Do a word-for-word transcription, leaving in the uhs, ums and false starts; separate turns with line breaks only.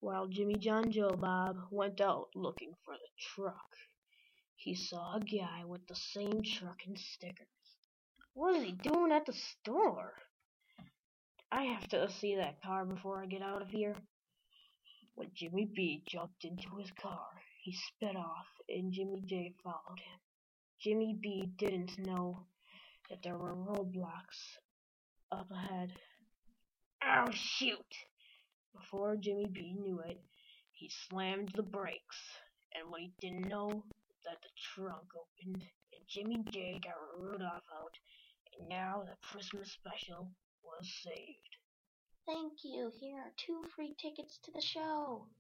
While Jimmy John Joe Bob went out looking for the truck, he saw a guy with the same truck and stickers. What is he doing at the store? I have to see that car before I get out of here. When Jimmy B jumped into his car, he sped off and Jimmy J followed him. Jimmy B didn't know that there were roadblocks up ahead. Oh, shoot! Before Jimmy B knew it, he slammed the brakes, and when he didn't know that the trunk opened, and Jimmy J got Rudolph out, and now the Christmas special was saved.
Thank you. Here are two free tickets to the show.